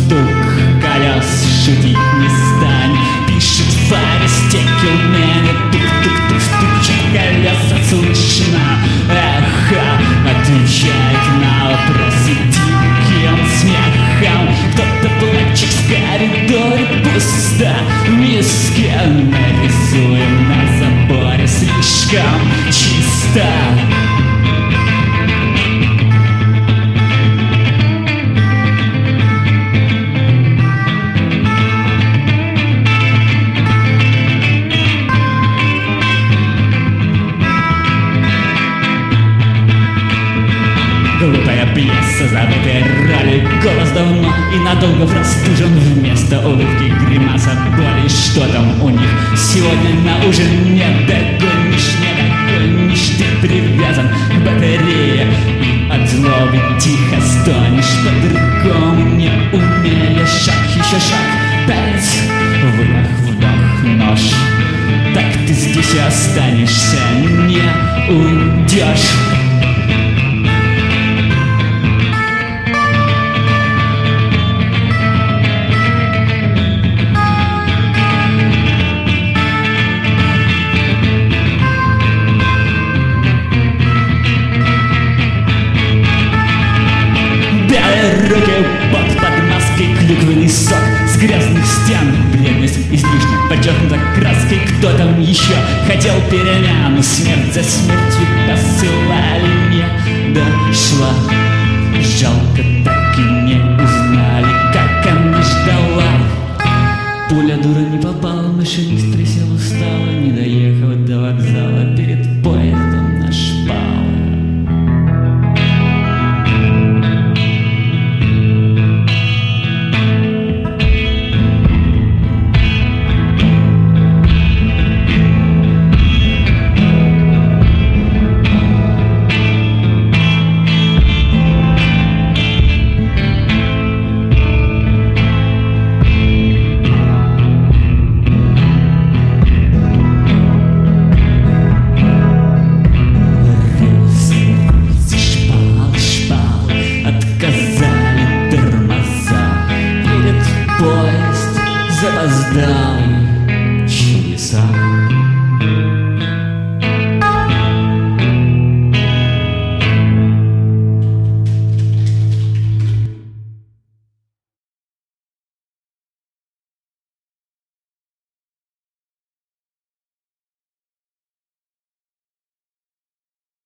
стук колес, шутить не стань. Пишет в фаре стекелмене, тук-тук-тук, стучат колеса, слышно эхо отвечает на вопросы диким смехом. Кто-то плачет в коридоре, пусто в миске. Нарисуем на заборе слишком чисто. Глупая пьеса, забытая роли. Голос давно и надолго простужен. Вместо улыбки гримаса боли. Что там у них сегодня на ужин? Не догонишь, ты привязан к батарее. И от злобы тихо стонешь, по-другому не умеешь. Шаг, еще шаг, палец, выдох, вдох, нож. Так ты здесь и останешься, не уйдешь. Руки под маской, клюквенный сок с грязных стен, бледность излишне подчеркнута краской. Кто там еще хотел перемен? Смерть за смертью посылали, не дошла. Жалко, так и не узнала.